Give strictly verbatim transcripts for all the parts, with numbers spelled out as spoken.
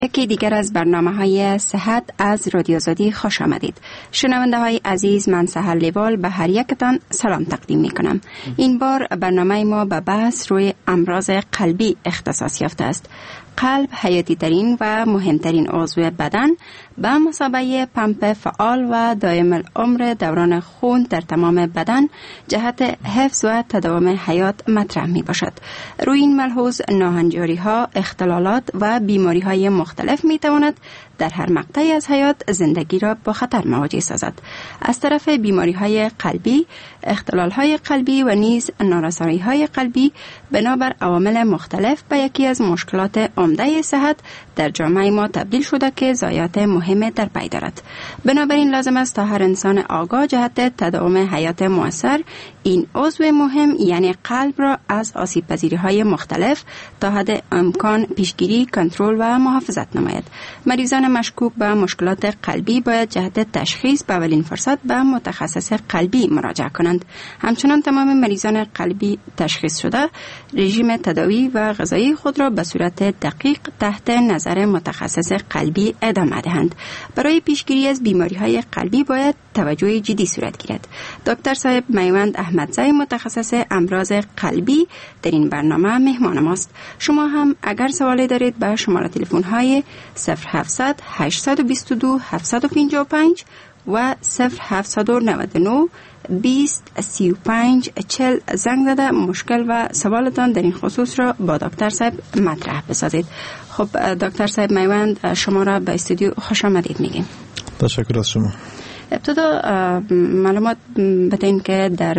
یکی دیگر از برنامه های صحت از رادیو آزادی خوش آمدید. شنونده های عزیز، من سحر لیوال به هر یکتان سلام تقدیم می کنم. این بار برنامه ما به بحث روی امراض قلبی اختصاص یافته است. قلب حیاتی ترین و مهمترین عضو بدن به مثابه پمپ فعال و دائم العمر دوران خون در تمام بدن جهت حفظ و تداوم حیات مطرح می باشد. روی این ملحوظ ناهنجاری ها، اختلالات و بیماری های مختلف می تواند در هر مقطعی از حیات زندگی را با خطر مواجه سازد. از طرف بیماری های قلبی، اختلال های قلبی و نیز نارسایی های قلبی بنابر عوامل مختلف به یکی از مشکلات عمده صحت در جامعه ما تبدیل شده که ضایعات مهمه در پی دارد. بنابراین لازم است تا هر انسان آگاه جهت تداوم حیات مؤثر این عضو مهم یعنی قلب را از آسیب پذیری های مختلف تا حد امکان پیشگیری، کنترل و محافظت نماید. مریضان مشکوک به مشکلات قلبی باید جهت تشخیص به اولین فرصت به متخصص قلبی مراجعه کنند. همچنان تمام مریضان قلبی تشخیص شده رژیم تداوی و غذایی خود را به صورت دقیق تحت نظر متخصص قلبی ادامه دهند. برای پیشگیری از بیماری های قلبی باید توجه جدی صورت گیرد. دکتر صاحب میوند احمدزی متخصص امراض قلبی در این برنامه مهمان ماست. شما هم اگر سوالی دارید به شماره تلفن های صفر هفتصد هشتصد و بیست و دو هفتصد و پنجاه و پنج و صفر هفتصد و نود و نه بیست سی و پنج چهل زنگ زده مشکل و سوالتان در این خصوص را با دکتر صاحب مطرح بسازید. خب دکتر صاحب میوند، شما را به استودیو خوش آمدید میگیم. تشکر از شما. ابتدا معلومات بدین که در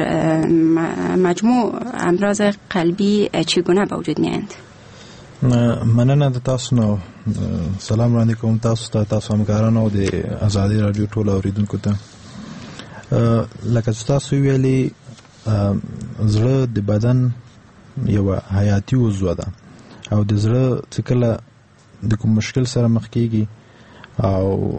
مجموع امراض قلبی چگونه به وجود میآیند؟ مننه د تاسو نو سلام وړاندې کوم تاسو ته، تاسو همکارانو او د ازادي رادیو ټول اوریدونکو ته. لکه چې تاسو ویلي، زړه د بدن یو حیاتي عضو ده او د زړه چې کله د کوم مشکل سره مخ کیږي او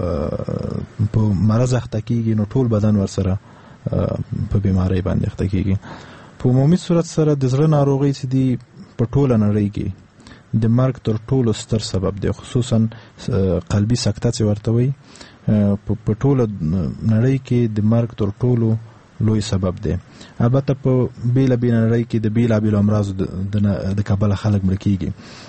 په مرض اخته کیږي نو ټول بدن ورسره په بیماری باندې اخته کیږي. په عمومي صورت سره د زړه ناروغي چې دی په ټوله نړۍ کې د مرګ تر ټولو ستر سبب دی، خصوصا قلبي سکته چې ورته وایي په ټوله نړۍ کې د مرګ تر ټولو لوی سبب دی. البته په بیله بیله نړۍ کې د بیلابیلو امراضو د کبله خلک مړه کیږي.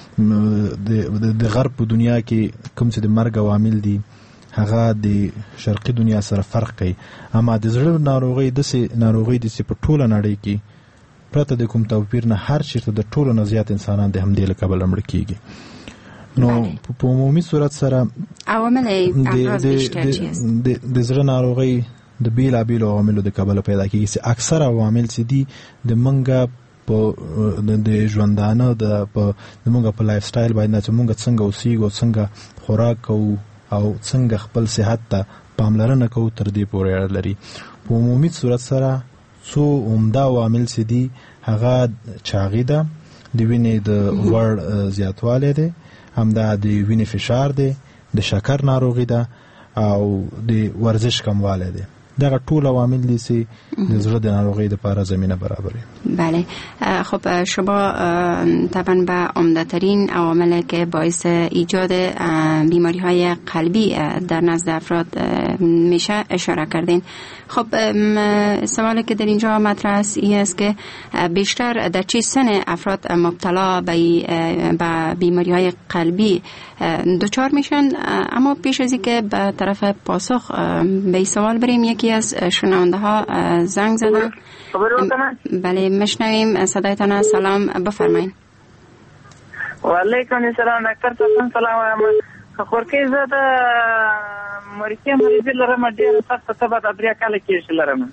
د غرب په دنیا کې کوم چې د مرګ عوامل دي هغه د شرقي دنیا سره فرق کوي، اما د زړه ناروغي داسې ناروغي دي چې په ټوله نړۍ کې پرته د کوم توپیر نه هر چیرته د ټولو نه زیات انسانان د همدې له کبله مړه کیږي. نو په عمومي صورت سره عوامل امراض بیشتر چیست؟ د زړه ناروغي د بیلابیلو عواملو د کبله پیدا کیږي چې اکثر عوامل چې دي د منګه په د ژوندانه د په د منګه په لایف سټایل باندې چې منګه څنګه اوسېږو، څنګه خوراک کوو او څنګه خپل صحت ته پاملرنه کوو تر دې پورې اړه لري. په عمومي صورت سره څو عمده عوامل چې دي هغه چاغي ده، د وینې د غوړ زیاتوالی دی، همدا د وینې فشار دی، د شکر ناروغي ده او د ورزش کموالی دی. دغه ټول عوامل دي چې د زړه د ناروغۍ لپاره زمینه برابروي. بله. خب شما طبعا به عمده ترین عواملی که باعث ایجاد بیماری های قلبی در نزد افراد میشه اشاره کردین. خب سوالی که در اینجا مطرح است این است که بیشتر در چه سن افراد مبتلا به بیماری های قلبی دچار میشن؟ اما پیش از اینکه به طرف پاسخ به این سوال بریم، یکی از شنونده ها زنگ زدن. بله مشنویم صدایتان. سلام، بفرمایید. و علیکم السلام دکتر صاحب. سلام. خورکی زده مریضی مریضی لرم، ډیر سخت تبه د درې کال کې لرم.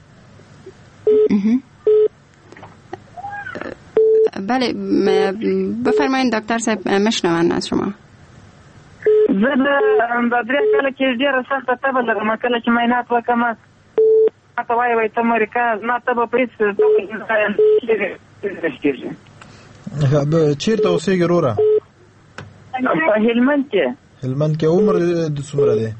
بله بفرمایید دکتر صاحب، مشنوان از شما. زه د درې کال کې ډیر سخت تبه لرم، کله چې معاینات وکم ته وایي وایي ته مرکز ما تبه په هېڅ چیرته اوسېږې وروره؟ په هلمند کې. هلمند کې عمر د څومره دی؟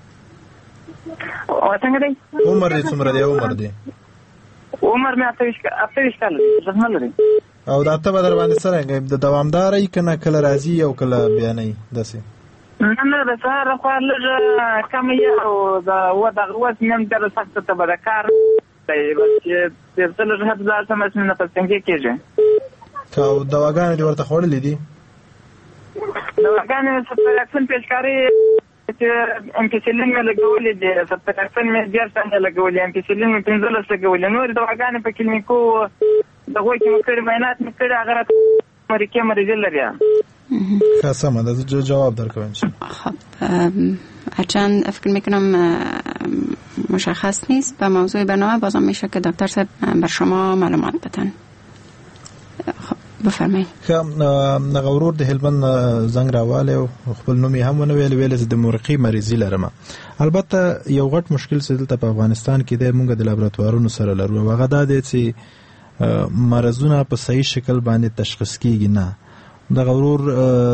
څنګه دی؟ عمر دې څومره دی؟ عمر دې عمر مې اته ویشت کاله دی. او دا تبه در باندې څرنګه د دوامداره ای کنه کله راځي او کله بیا نه؟ داسې نه نه د سهار خوا لږ کم یې او د و دغه اوس نیم ډېره سخته ته به د کار دی بس چې څه لږ حد ځان سم نه په څنګه کېږي که دواګانې دې ورته خوړلې دي دواګانې سپراکسن پیشکاري چې امپیسیلین مې لګولې دي سپراکسن مې ډېر څنګه لګولې امپیسیلین مې پنځلس لګولې نورې دواګانې په کلینیکو د هغوی چې مې کړي معاینات مې کړي هغه راته امریکې مریضي لري. ښه سمه ده جواب درکوم انشاءالله. خب هرچند فکر میکنم مشخص نیست به موضوع برنامه بازم میشه که دکتر صاحب بر شما معلومات بدن. خب بفرمایئ. ښه ورور د هلمند زنګ راوالی او خپل نوم یې هم ونه ویل ویل چې د مرقي مریضي لرم. البته یو غټ مشکل چې دلته په افغانستان کې دی مونږ د لابراتوارونو سره لرو او هغه دا دی چې مرضونه په صحیح شکل باندې تشخیص کیږي نه. د غرور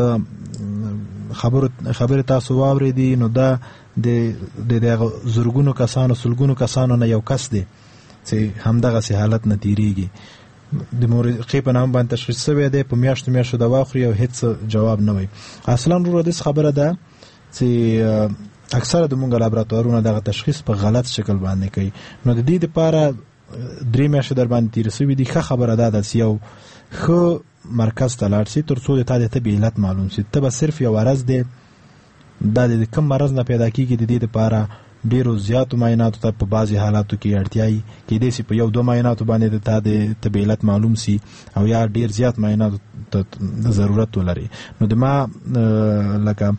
خبر خبر تاسو واورېدي نو دا د د زرګونو کسانو سلګونو کسانو نه یو کس دی چې همدغه سي حالت نه تیریږي. د مرقي په نام باندې تشخیص شوی دی په میاشتو میاشتو دوا خوري او هیڅ جواب نه وي. اصلا ورو د خبره ده چې اکثره د مونږ لابراتوارونه دغه تشخیص په غلط شکل باندې کوي. نو د دې لپاره درې میاشتې در باندې تیر شوي دي. ښه خبره ده چې یو ښه مرکز ته لاړ شي تر څو د تا د طبي علت معلوم شي. ته به صرف یو عرض دی دا د کوم مرض نه پیدا کېږي د دې لپاره ډېرو زیاتو معایناتو ته په بعضې حالاتو کې اړتیا وي. کېدای شي په یو دوه معایناتو باندې د تا د طبي علت معلوم شي او یا ډېر زیات معایناتو ته ضرورت ولري. نو د ما لکه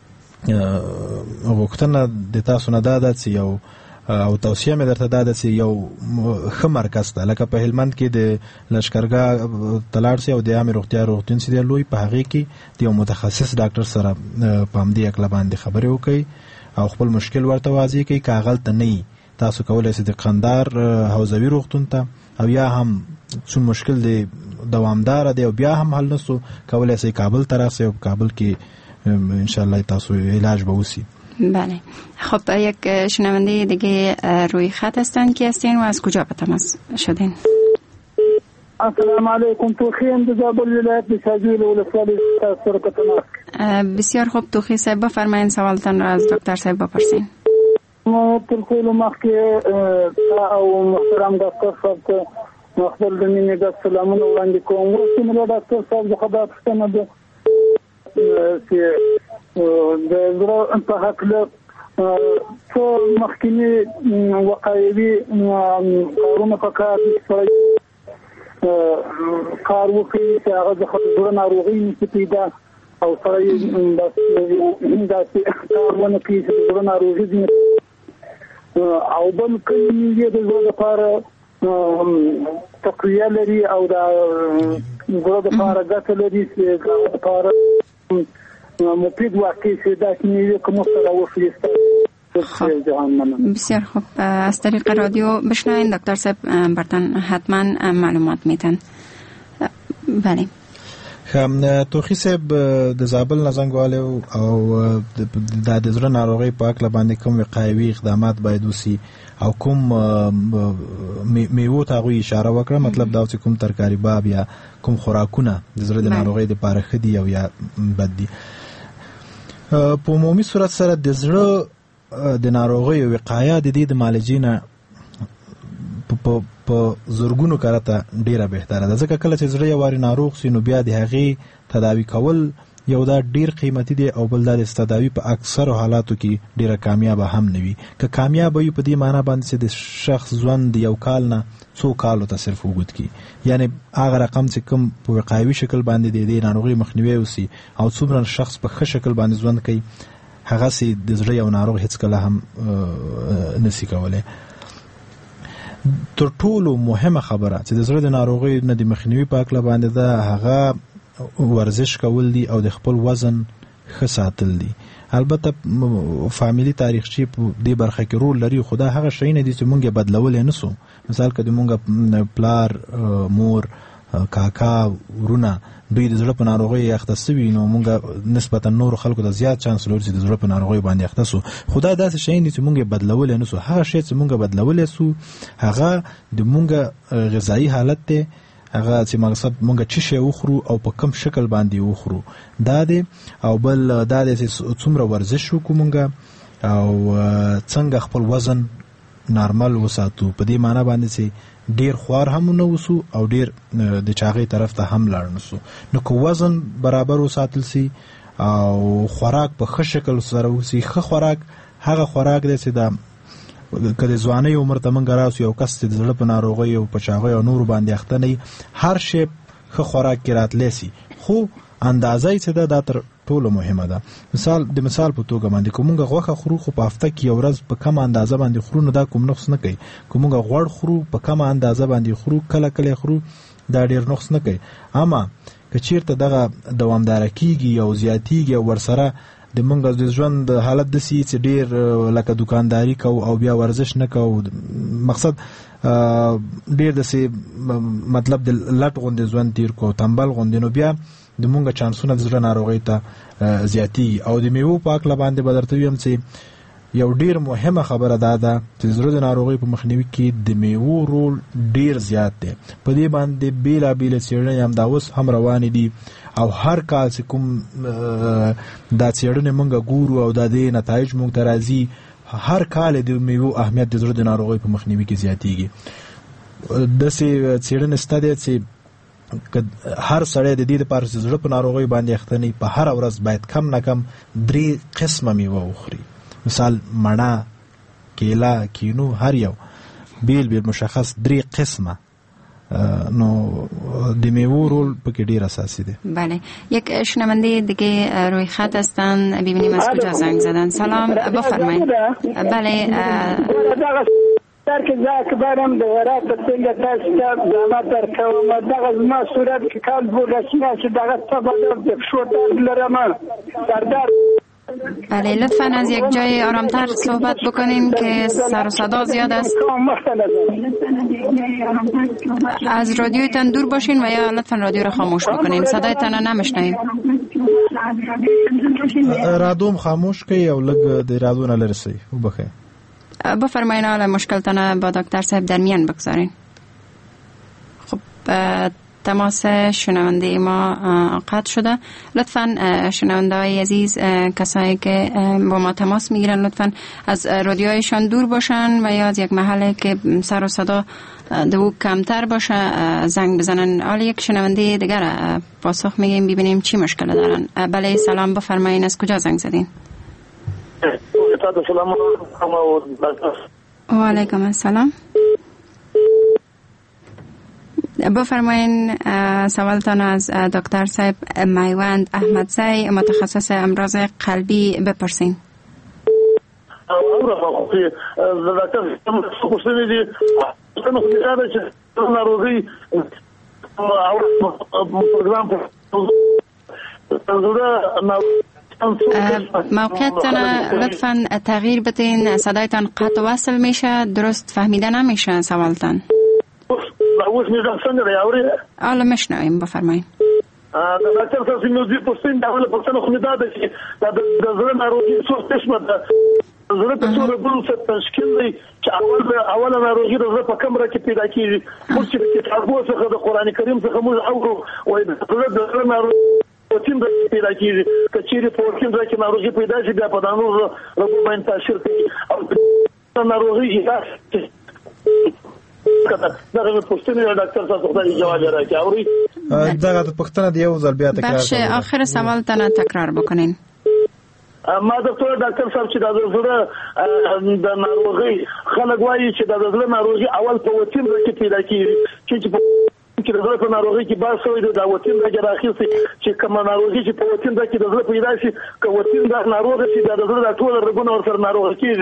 غوښتنه د تاسو نه دا ده چې یو او توصیه مې درته دا ده چې یو ښه مرکز ته لکه په هلمند کې د لشکرګاه ته لاړ شئ او د عامې روغتیا روغتون چې دی لوی په هغې کې د یو متخصص ډاکټر سره په همدې هکله باندې خبرې وکړئ او خپل مشکل ورته واضح کړئ. که هغلته نه وي تاسو کولی شئ د قندهار حوزوي روغتون ته او یا هم څوم مشکل دی دوامداره دی او بیا هم حل نسو کولی شئ کابل ته راشئ او په کابل کې انشاءالله تاسو علاج به وسی. بله. خب یک شنونده دیگه روی خط هستند که هستین و از کجا به تماس شدین؟ السلام علیکم. توخی ام دزابل ولایت بساجویل ولسوالی سر تماس. بسیار خوب توخی صاحب بفرمایید سوالتان را از دکتر صاحب بپرسین. ما تلخیل مخی او محترم دکتر صاحب که مخبر دمینی دست سلامون وراندی کوم و سیملا دکتر صاحب خدا پشتنه ده چې د زړه په حقله څو مخکینی وقایوي کارونه په کار دي کار وکړي چې هغه د زړه ناروغي نشي پیدا او سره یې داسې کار ونه کړي چې د زړه ناروغي دي او بل کلي د زړه لپاره تقویه لري او د زړه لپاره ګټه لري چې د لپاره مفید واقعی شده که نیوی که مستر وفریسته. بسیار خوب. از طریق رادیو بشنوین دکتر صاحب برتن حتما معلومات میتن. بله. توخی صاحب د زابل نه زنګ والی او د زړه ناروغۍ په هکله باندې کوم وقایوي اقدامات باید وسي او کوم میوو ته هغوی اشاره وکړه. مطلب دا چې کوم ترکاري باب یا کوم خوراکونه د زړه د ناروغۍ دپاره ښه دي او یا بد دي. په عمومي صورت سره د زړه د ناروغۍ وقایه د دې د معالجې نه په زرګونو کرته ډیره بهتره ده. ځکه کله چې زړه یو وارې ناروغ شي نو بیا د هغې تداوي کول یو دا ډیر قیمتي دی او بل دا د تداوي په اکثرو حالاتو کې ډیره کامیابه هم نه وي. که کامیابه وي په دې معنا باندې چې د شخص ژوند یو کال نه څو کالو ته صرف وګد کی، یعنی هغه رقم چې کوم په وقایوي شکل باندې د دې ناروغي مخنیوي وسی او څومره شخص په ښه شکل باندې ژوند کوي هغه سي د زړه یو ناروغ هیڅ کله هم نسی کولای. تر ټولو مهمه خبره چې د زړه د ناروغۍ نه د مخنیوي په اړه باندې ده هغه ورزش کول دي او د خپل وزن ښه ساتل دي. البته فامیلی تاریخچی په دې برخه کې رول لري، خو دا هغه شی نه دي چې مونږ بدلول نه سو. مثال کله مونږ پلار مور کاکا ورونه دوی د زړه په ناروغۍ اخته سوي نو مونږ نسبتا نور خلکو ته زیات چانس لري چې د زړه په ناروغۍ باندې اخته سو. خدا داسې شی نه چې مونږ بدلول نه سو. هغه شی چې مونږ بدلول سو هغه د مونږ غذایی حالت ته هغه چې مقصد مونږ چې شی وخورو او په کم شکل باندې وخورو دا دی، او بل دا دی چې څومره ورزش وکړو مونږ او څنګه خپل وزن نارمل وساتو. په دې معنی باندې چې ډیر خوار هم نه وسو او ډیر د چاغې طرف ته هم لاړ نسو. نو که وزن برابر وساتل سي او خوراک په ښه شکل سره وسی، ښه خوراک هغه خوراک دی چې دا کله ځواني عمر ته مونږ راسو یو کس چې د زړه په ناروغۍ او په چاغۍ او نور باندې اخته نه هر شی ښه خوراک کې راتلی سي، خو اندازه یې چې ده دا تر ټولو مهمه ده. مثال د مثال په توګه باندې که مونږ غوښه خورو خو په هفته کې یو ورځ په کمه اندازه باندې خورو نو دا کوم نقص نه کوي. که مونږ غوړ خورو په کمه اندازه باندې خورو کله کله خورو دا ډیر نقص نه کوي. اما که چیرته دغه دوامداره کیږي او زیاتیږي او ورسره د مونږ د ژوند حالت داسې چې ډیر لکه دکانداري کوو او بیا ورزش نه کوو، مقصد ډیر داسې مطلب د لټ غوندې ژوند تیر کوو، تنبل غوندې، نو بیا د مونږ چانسونه د زړه ناروغۍ ته زیاتیږي. او د میوو په هکله باندې به درته ویم چې یو ډیر مهمه خبره دا ده چې زړه د ناروغۍ په مخنیوي کې د میوو رول ډیر زیات دی. په دې باندې بیلابیلې څېړنې هم دا اوس هم روانې دي او هر کال چې کوم دا څېړنې مونږ ګورو او دا دې نتایج مونږ ته راځي، هر کال د میوو اهمیت د زړه د ناروغۍ په مخنیوي کې زیاتیږي. داسې څېړنې شته دی چې هر سړی د دې لپاره چې زړه په ناروغۍ باندې اخته نه په هره ورځ باید کم نه کم درې قسمه میوه وخوري. مثال مڼه، کیله، کینو، هر یو بیل بیل مشخص درې قسمه. نو د میوه رول پکې ډیر اساسی دی. بله، یک شنونده دیگه روی خط هستن، ببینیم از کجا زنگ زدن. سلام، بفرمایید. بله در که زاک برم دوره تنگ تاستا دامات در کوم دغه ما صورت که کال بود رسینا چې دغه تبادل د شوتر لرم سردار. بله، لطفاً از یک جای آرامتر صحبت بکنین که سر و صدا زیاد است. از رادیویتان دور باشین و یا لطفاً رادیو را خاموش بکنین، صدایتان را نمیشنویم. رادیوم خاموش کړئ او لږ د رادیو نه لرې شئ. وبخئ. بفرمایین حالا مشکلتان با دکتر صاحب در میان بگذارین. خب تماس شنونده ما قطع شده. لطفاً شنونده های عزیز، کسایی که با ما تماس میگیرن لطفاً از رادیویشان دور باشن و یا از یک محله که سر و صدا دو کمتر باشه زنگ بزنن. حالا یک شنونده دیگر پاسخ میگیم ببینیم چی مشکل دارن. بله سلام، بفرمایین از کجا زنگ زدین؟ و علیکم السلام. بفرمایین سوالتان از دکتر صاحب میوند احمدزی متخصص امراض قلبی بپرسین. موقعیتتان لطفاً تغییر بدین، صدایتان قطع وصل میشه، درست فهمیده نمیشه سوالتان. حالا میشنویم، بفرمایید. دکتر صاحب سیموزی پوستین داخل پوستن خمیده داشتی در زیر ناروغی سوز تشمه ده زیر بسور بلو ست تشکیل دی که اول اول ناروغی در زیر پا کمره که پیدا کیجی مرچی که تعبوه سخه در قرآن کریم سخه موز اورو و در زیر ناروغی وتیم در پیدا کیجی که چیری پوکیم در که ناروغی پیدا شی بیا پا دانو ربو باین تاشیر کنی او ناروغی ایلاش دغه پوښتنه ډاکټر صاحب خدای جواب راکړي. اوري دغه پوښتنه دی یو ځل بیا تکرار بخش آخر سوال تنه تکرار بکنین. ما دکتر ډاکټر صاحب چې د زړه د ناروغي خلک وایي چې د زړه ناروغي اول په وتیم کې پیدا کیږي چې په چې د زړه په ناروغي کې باز شوی د وتیم د راخیسي چې کوم ناروغي چې په وتیم کې د زړه پیدا شي که وتیم د ناروغي چې د زړه ټول رګونه ور سره ناروغي کیږي.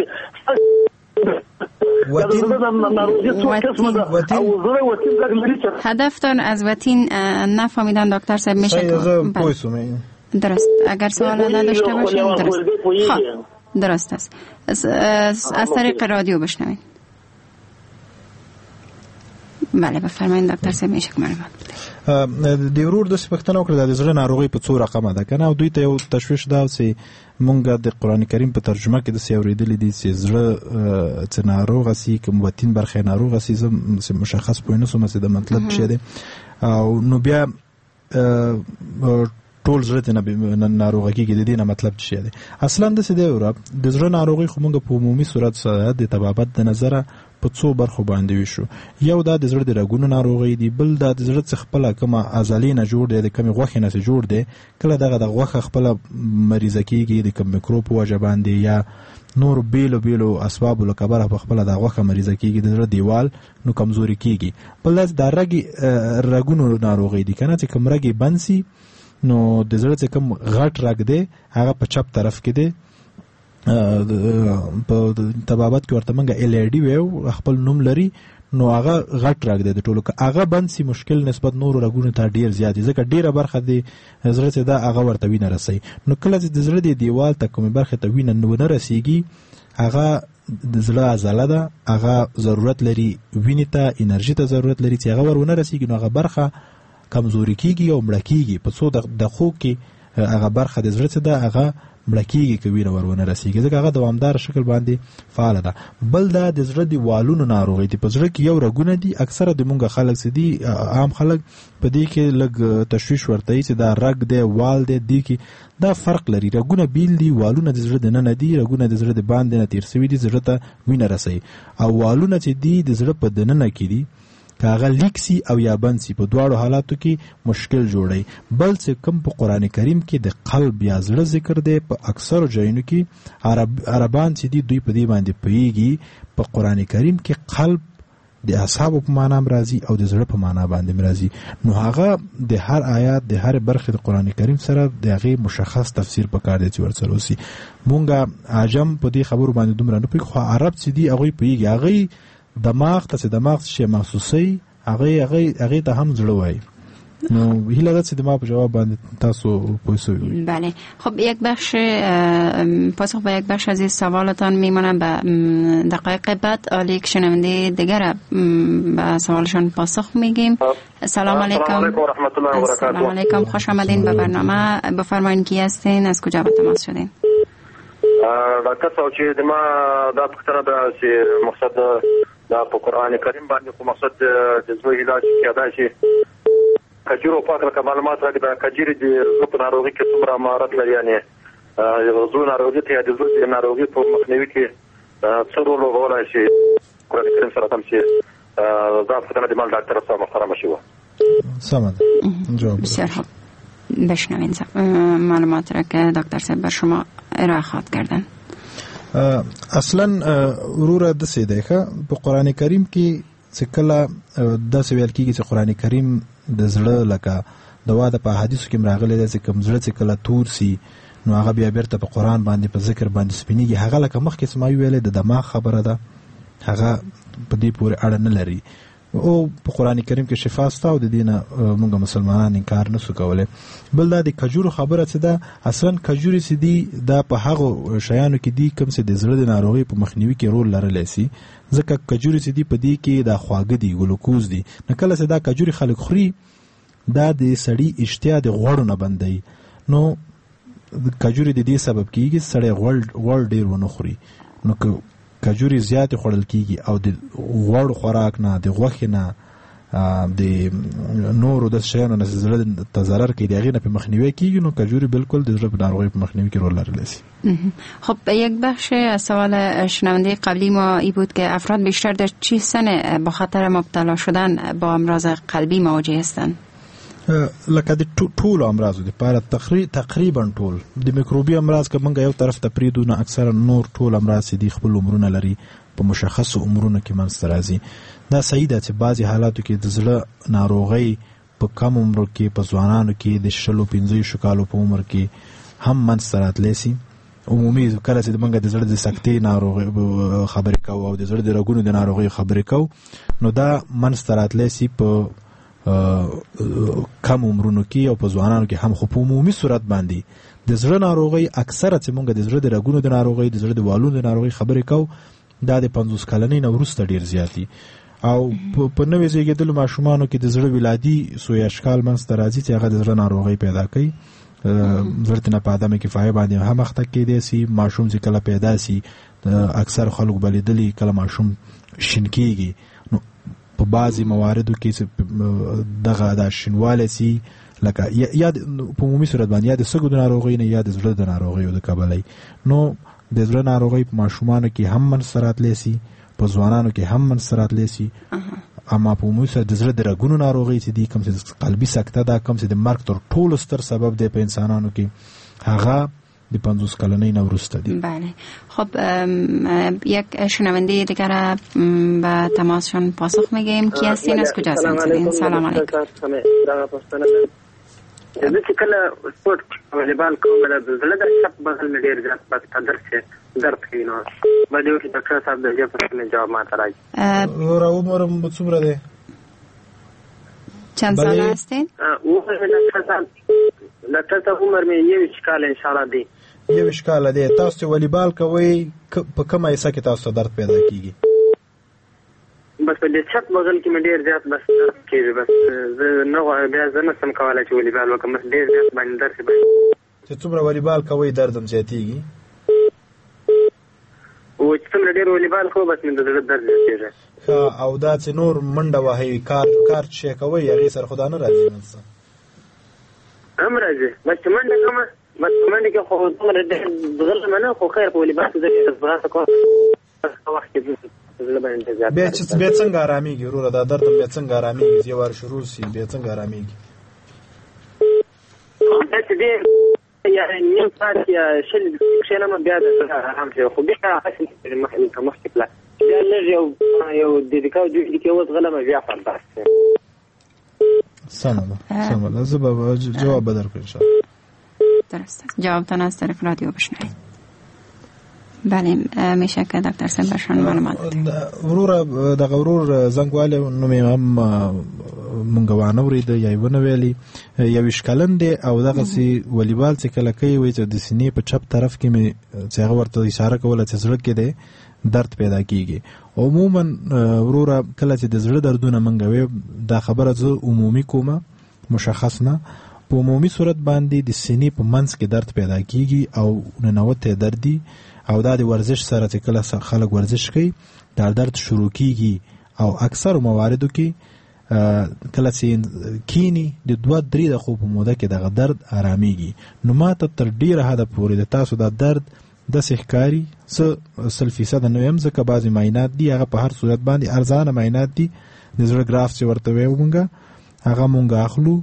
هدفتان از وتین نفهمیدن دکتر صاحب میشه که درست اگر سوال نداشته باشیم درست خب درست است از, از طریق رادیو بشنوید. بله بفرمایید ډاکټر صاحب میشه معلومات بده. د ورور د سپکتنه وکړه د زړه ناروغي په څو رقمه ده کنه، او دوی ته یو تشویش دا چې مونږ د قران کریم په ترجمه کې د سیوریدلې دي چې زړه څه ناروغه سي کوم وتین برخه ناروغه سي زم مشخص پوینه سم چې د مطلب شه دي، او نو بیا ټول زړه ته ناروغي کې د دې نه مطلب څه دی. اصلا د سده اورب د زړه ناروغي خو مونږ په عمومي صورت سره د طبابت د نظر په څو برخو باندې وشو. یو دا د زړه د رګونو ناروغي دی، بل دا د زړه څخه خپل کومه عضلې نه جوړ دی، د کومه غوښه نه جوړ دی، کله دغه د غوښه خپل مریضه کیږي د کوم میکروب وجه باندې یا نور بیلو بیلو اسباب له کبره په خپل د غوښه مریضه کیږي، د زړه دیوال نو کمزوري کیږي. بل دا رګي رګونو ناروغي دی کنه چې کوم رګي بنسي نو د زړه څخه کوم غټ رګ دی هغه په چپ طرف کې دی، په طبابت کې ورته منګه ال ای ډي ویو خپل نوم لري، نو هغه غټ راګ دی د ټولو که هغه بنسي مشکل نسبت نور رګونو ته ډیر زیات ځکه ډیره برخه دی زړه ته دا هغه ورته وینه رسي. نو کله چې د زړه دی دیوال ته کومه برخه ته وینه نه رسیږي هغه د زړه عضله ده، هغه ضرورت لري وینې ته انرژي ته ضرورت لري چې هغه ورونه رسیږي، نو هغه برخه کمزوري کیږي او مړه کیږي. په څو دقیقو کې هغه برخه د زړه ته ده هغه مړه کیږي کوي نو ورونه رسیږي ځکه هغه دوامدار شکل باندې فعال ده. بل دا د زړه دی والونو ناروغي دی، په زړه کې یو رګونه دي، اکثره د مونږ خلک سي دي عام خلک په دې کې لګ تشویش ورته چې دا رګ دی وال دی دی کې دا فرق لري. رګونه بیل دي، والونه د زړه نه نه دي، رګونه د زړه د باندې نه تیر سوي دي زړه ته وینه رسي، او والونه چې دي د زړه په دننه کې دي که هغه لیک سي او یا بند سي په دواړو حالاتو کې مشکل جوړي. بل څه کم په قران کریم کې د قلب یا زړه ذکر دی، په اکثر ځایونو کې عرب عربان چې دي دوی په دې باندې پوهیږي په قران کریم کې قلب د اعصاب په معنا راځي او د زړه په معنا باندې راځي، نو هغه د هر آیات د هر برخه د قران کریم سره د هغه مشخص تفسیر پکار دی چې ورسره وسی. مونږه عجم په دې خبرو باندې دومره نه پوهیږو، خو عرب چې دي هغه پوهیږي، هغه دماغ ته چې دماغ شي محسوسي هغه هغه هغه ته هم زړه وای. نو هیله ده چې د ما په جواب باندې تاسو پوښتنه. بله خب یک بخش پاسخ به یک بخش از این سوالتان میمونه به دقایق بعد. عالی که شنونده دیگر به سوالشان پاسخ میگیم. سلام علیکم و رحمت الله و برکاته. سلام علیکم، خوش آمدین به برنامه. بفرمایید کی هستین، از کجا به تماس شدین؟ ډاکټر صاحب چې د ما دا پوښتنه ده چې مقصد دا په قران کریم باندې کوم مقصد د زوی علاج کېدا شي کجورو پاک لکه معلومات راکړي دا کجوري د زړه ناروغي کې څومره مهارت لري، یعنی زړه ناروغي ته د زړه ناروغي په مخنیوي کې څه رول لوبولی شي قران کریم سره تم شي. دا پوښتنه د مال ډاکټر صاحب محترم شي. سلام جواب بسیار خوب. بشنوین معلومات را که دکتر صاحب بر شما ارائه خواهد کردن. اصلا وروره د سیده ښه په قران کریم کې چې کله د سویل کېږي چې قران کریم د زړه لکه دوا د په حدیثو کې راغلي دی چې کوم زړه چې کله تور سي نو هغه بیا بیرته په قران باندې په ذکر باندې سپینیږي. هغه لکه مخکې سمای ویلې د دماغ خبره ده، هغه په دې پورې اړه نه لري. او په قران کریم کې شفا ستا او د دینه موږ مسلمانان انکار نه سو کولای. بل دا د کجورو خبره څه ده، اصلا کجوري سې دي دا په هغه شیانو کې دي کوم څه د زړه د ناروغي په مخنیوي کې رول لرلی سي، ځکه کجوري سې دي په دې کې دا خواږه دي ګلوکوز دي. نه کله چې دا کجوري خلک خوري دا د سړی اشتها د غوړو نه بندي، نو کجوري د دې سبب کیږي سړی غوړ غوړ ډیر ونه خوري. نو کجوري زیات خوړل کیږي او د غوړ خوراک نه د غوښې نه د نورو د شیانو نه زړه ته ضرر کوي، دغه نه په مخنیوي کیږي. نو کجوري بالکل د زړه په ناروغۍ په مخنیوي کې رول لري. خب یک بخش از سوال شنونده قبلی ما ای بود که افراد بیشتر در چه سن با خطر مبتلا شدن با امراض قلبی مواجه هستند؟ لکه د ټول امراضو د پاره تقریبا ټول د میکروبي امراض که منګه یو طرف ته پریدو نه اکثر نور ټول امراض دي خپل عمرونه لري، په مشخص عمرونه کې منځته راځي. دا صحیح ده چې بعضی حالاتو کې د زړه ناروغي په کم عمر کې په ځوانانو کې د شلو پنځه کالو په عمر کې هم منځته راتلی سي. عمومي کله چې منګه د زړه د سکتې ناروغي خبرې کوو او د زړه د رګونو د ناروغي خبرې کوو نو دا منځته راتلی سي په کم عمرونو کې او په ځوانانو کې هم. خو په عمومي صورت باندې د زړه ناروغي اکثره چې مونږ د زړه د رګونو د ناروغي د زړه د والونو د ناروغي خبرې کوو دا د پنځوس کلنۍ نه وروسته ډیر زیاتی، او په نوې زیږیدلو ماشومانو کې د زړه ولادي سوی اشکال منځته راځي چې هغه د زړه ناروغۍ پیدا کوي. ورته نه په عدم کفایه باندې هم وخت کې دي سي ماشوم چې کله پیدا سي اکثر خلک بلیدلی کله ماشوم شین کیږي. نو په بعضي مواردو کې دغه د شینواله سي لکه یا په عمومي صورت باندې یا د سږو د ناروغۍ نه یا د زړه د ناروغۍ د کبلۍ. نو د زړه ناروغۍ په ماشومانو کې هم منسرات لسی په ځوانانو کې هم منسرات لسی. اما په عمومي صورت د زړه د رګونو ناروغۍ چې دي کوم چې قلبي سکته ده کوم چې د مرګ تر ټولو ستر سبب دی په انسانانو کې هغه د پنځوس کلنۍ نه وروسته دی. بله خب یک شنونده دیگر به تماسشون پاسخ میگیم. کی هستین از کجا هستین؟ سلام علیکم. زه چې کله سپورت والیبال کوم د زړه د شپ بغل مې ډېر زیات بس درد شي درد کوي. نو باندې یو ډاکټر صاحب د دې په اړه جواب ماته راځي. ور عمر څومره دی؟ چند سال هستین؟ او ډاکټر صاحب ډاکټر صاحب عمر مې یو کال ان شاء الله دی. یو کال دی. تاسو والیبال کوئ په کومه حصہ کې تاسو درد پیدا کیږي؟ بس په دې چت بغل کې مې ډېر زیات بس درد کوي. بس زه نه غواړم بیا زه نه سم کولی چې والیبال وکړم. بس ډېر زیات باندې درد کوي. چې څومره والیبال کوئ درد هم زیاتېږي؟ او چې څومره ډېر والیبال کوو بس مې د زړه درد زیاتېږي. ښه او دا چې نور منډه وهئ کار کار شی کوئ هغې سره خو دا نه راځي نه څه هم راځي. بس چې منډه کومه بس په منډه کې خو دومره ډېر ځغلم نه خو خیر په والیبال کې زه ډېر ځغاسته کوم. وخت کې بیا چې بیا څنګه آرامېږي وروره دا درد بیا څنګه آرامېږي؟ یو وار شروع سي بیا څنګه آرامېږي؟ دا چې ډېر یا نیم ساعت یا شل دقیقې کښېنم بیا د آرام شي. خو بیا هسې مخکې مخکې پله بیا لږ یو یو دقیقه او دوې دقیقې وزغلم بیا فردا شي. سمه ده سمه ده. زه به جواب به درکړم انشاءالله. درست است. جوابتان از طرف رادیو بشنوید. بله میشه که دکتر صاحب برشان معلومات وروره دغه ورور زنګواله نو مې هم مونږ وانه ورید یا ونه ویلي یو شکلن دی او دغه سي والیبال چې کله کوي وي چې د سینې په چپ طرف کې مې چې هغه ورته اشاره کوله چې زړه کې دی درد پیدا کیږي. عموما وروره کله چې د زړه دردونه منګوي دا خبره زه عمومي کومه مشخص نه په عمومي صورت باندې د سینې په منځ کې درد پیدا کیږي او ننوته دردي او دا د ورزش سره چې کله خلک ورزش کوي دا درد شروع کیږي او اکثر مواردو کې کله چې کینی د دوه درې دقیقو په موده کې دغه درد آرامېږي. نو ماته تر ډیره حده پورې د تاسو دا درد داسې ښکاري څه سل فیصده نه یم ځکه بعضې معاینات دي هغه په هر صورت باندې ارزانه معاینات دي. د زړه ګراف چې ورته ویو مونږه هغه مونږ اخلو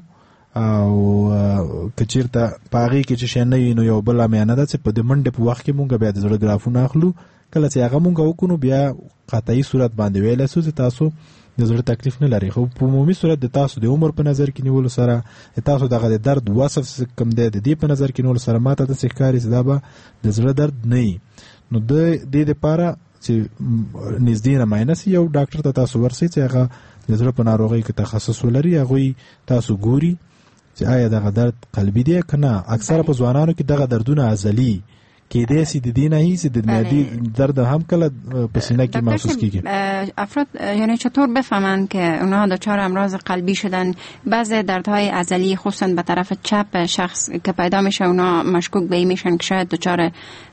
او که چیرته په هغې کې چې شی نه وي نو یو بله معاینه ده چې په د منډې په وخت کې مونږ بیا د زړه ګرافونه اخلو. کله چې هغه مونږ وکړو بیا قطعي صورت باندې ویلی سو چې تاسو د زړه تکلیف نه لري. خو په عمومي صورت د تاسو د عمر په نظر کې نیولو سره د تاسو دغه د درد وصف کم دی د دې په نظر کې نیولو سره ماته داسې ښکاري چې دا به د زړه درد نه وي. نو د دې دپاره چې نږدې نه معاینه سي یو ډاکټر ته تاسو ورسئ چې هغه د زړه په ناروغۍ کې تخصص ولري. هغوی تاسو ګوري چې آیا دغه درد قلبي دی که نه. اکثره په ځوانانو کې دغه دردونه ازلي کېدای سي د دې نه هیڅ د معدې درد هم کله په سینه کې محسوس کیږي. افراد یعنی چطور بفهمن که اونها دچار امراض قلبی شدن؟ بعضی دردهای ازلی خصوصا به طرف چپ شخص که پیدا میشه اونها مشکوک به این میشن که شاید دچار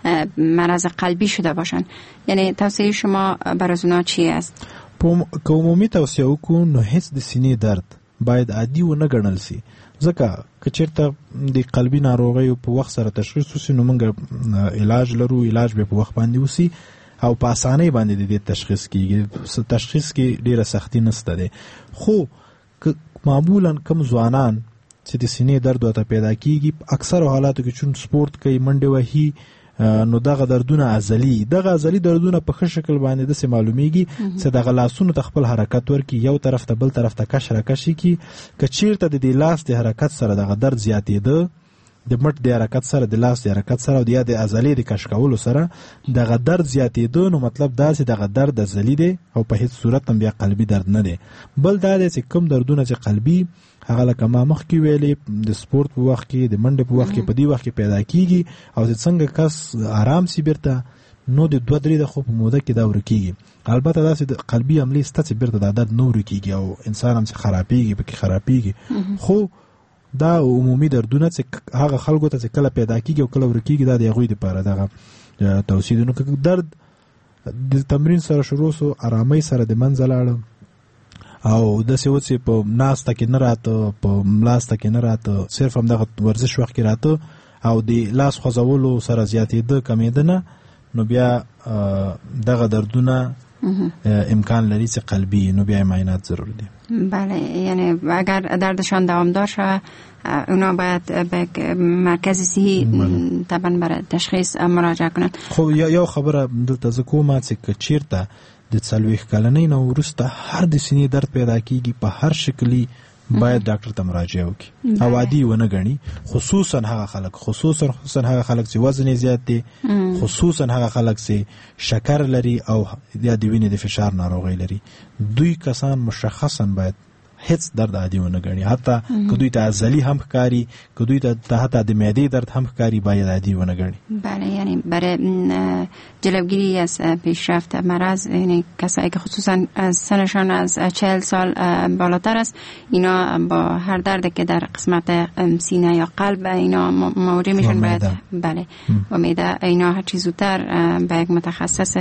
مرض قلبی شده باشن. یعنی توصیه شما برای اونها چی است؟ که عمومی توصیه وکړو نو هیڅ د سینې درد باید عادي و نه ګڼل سي. ځکه که چېرته د قلبي ناروغیو په وخت سره تشخیص وسي نو موږ علاج لرو. علاج به په وخت باندې وسي او په اسانۍ باندې د دې تشخیص کیږي. تشخیص کې ډیره سختی نشته دی. خو معمولا کم ځوانان چې د سینې درد ورته پیدا کیږي اکثر حالاتو کې چون سپورت کوي منډې وهي نو دغه دردونه ازلی دغه ازلی دردونه په ښه شکل باندې داسې معلومیږي چې دغه لاسونو ته خپل حرکت ورکړي یو طرف ته بل طرف ته کش راکشي کي. که چیرته د دې لاس د حرکت سره دغه درد زیاتېده د مټ د حرکت سره د لاس د حرکت سره او یا د عضلې د کش کولو سره دغه درد زیاتېده نو مطلب دا چې دغه درد ازلی دی او په هیڅ صورت هم بیا قلبي درد نه دی. بل دا دی چې کوم دردونه چې قلبي هغه لکه ما مخکې ویلې د سپورت په وخت کې د منډې په وخت کې په دې وخت کې پیدا کیږي او چې څنګه کس آرام سي بیرته نو د دوه درې د خو په موده کې دا ورکیږي. البته داسې د قلبي عملي سته چې بیرته د عادت نو ورکیږي او انسان هم چې خرابېږي پکې خرابېږي. خو دا عمومي دردونه چې هغه خلکو ته چې کله پیدا کیږي او کله ورکیږي دا د هغوی دپاره دغه توصیه ده. نو که درد د تمرین سره شروع سو آرامۍ سره د منځه لاړه او داسې و چې په ناسته کې نه راته په ملاسته کې نه راته صرف هم دغه ورزش وخت کې راته او د لاس خوځولو سره زیاتېده کمېده نه، نو بیا دغه دردونه امکان لري چې قلبی، نو بیا معاینات ضرور دي. بله، یعنی اگر دردشان دوامدار شود اونا باید به مرکز صحی طبعا برای تشخیص مراجعه کنند. خب یو خبره دلته زه کومه چې که چیرته د څلوېښت کلنۍ نه وروسته هر د سینې درد پیدا کیږي په هر شکلي باید ډاکټر ته مراجعه وکړي او عادي ونه ګڼي، خصوصا هغه خلک خصوصا خصوصا هغه خلک چې وزن یې زیات دی، خصوصا هغه خلک چې شکر لري او یا د وینې د فشار ناروغي لري. دوی کسان مشخصا باید هیڅ درد عادي ونه ګڼي، حتی که دوی ته عضلي هم ښکاري، که دوی ته حتی د معدې درد هم ښکاري باید عادي ونه ګڼي. بله، یعنی برای جلوگیری از پیشرفت مرض، یعنی کسایی که خصوصا سنشان از چهل سال بالاتر است اینا با هر دردی که در قسمت سینه یا قلب اینا مواجه میشن باید بله و معده اینا هر چی زودتر به یک متخصص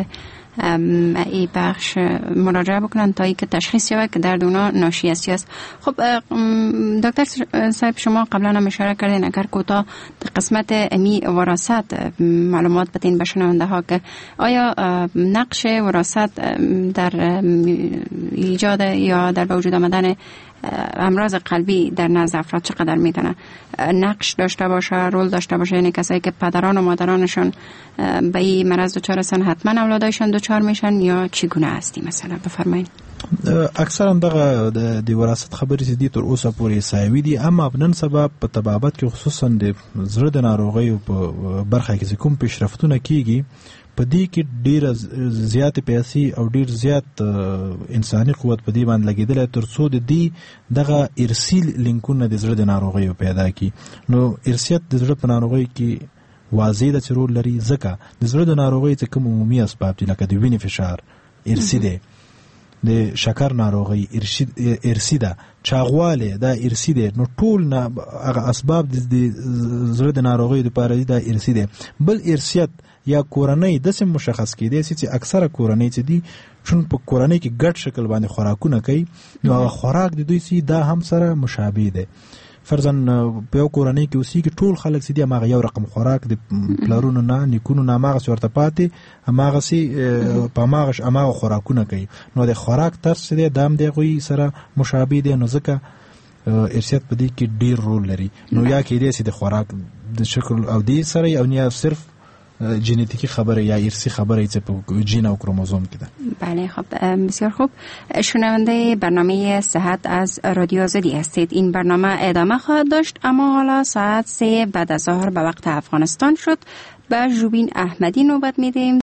ای بخش مراجعه بکنن تا ای که تشخیص یابد که درد اونا ناشی است. خب دکتر صاحب شما قبلا هم اشاره کردین اگر کوتاه قسمت امی وراثت معلومات بدین به شنونده ها که آیا نقش وراثت در ایجاد یا در به وجود آمدن امراض قلبی در نزد افراد چقدر میتونه نقش داشته باشه، رول داشته باشه؟ یعنی کسایی که پدران و مادرانشون به این مرض دچار هستن حتما اولادایشون دچار میشن یا چگونه هستی؟ مثلا بفرمایید. اکثرا دغه د وراثت خبرې چې دي تر اوسه پورې سایوي دي، اما نن سبا په طبابت کې خصوصا د زړه د ناروغیو په برخه کې کوم پیشرفتونه کیږي په دې کې ډیر زیات پیسې او ډیر زیات انساني قوت په دې باندې لګیدل تر څو د دې دغه ارسیل لینکونه د زړه د ناروغیو پیدا کی. نو ارسیت د زړه په ناروغیو کې واضح د چرول لري، ځکه د زړه د ناروغیو چې کوم عمومي اسباب دي لکه د وینې فشار ارسی دی، د شکر ناروغي ارسی ده، چاغواله دا ارسی ده، نو ټول نه هغه اسباب د زړه د ناروغیو لپاره دي دا ارسی ده. بل ارسیت یا کورنۍ د سم مشخص کېدی چې اکثره کورنۍ چې دي چون په کورنۍ کې ګډ شکل باندې خوراکونه کوي، نو هغه خوراک د دوی سي دا هم سره مشابه ده. فرضاً په یو کورنۍ کې اوسي کې ټول خلک سي دي هغه یو رقم خوراک د پلارونو نه نیکونو نه هغه ورته پاتې هغه سي په هغه هغه خوراکونه کوي، نو د خوراک طرز دي دام دی غوي سره مشابه دي، نو ځکه ارثیت په دې کې ډیر رول لري. نو یا کې دي چې د خوراک د شکل او دې سره یو نه صرف ژنتیکی خبره یا ارثی خبره ایت په ژن او کروموزوم کې ده. بله، خب بسیار خوب. شنونده برنامه صحت از رادیو آزادی هستید. این برنامه ادامه خواهد داشت، اما حالا ساعت سه بعد از ظهر به وقت افغانستان شد. به ژوبین احمدی نوبت میدیم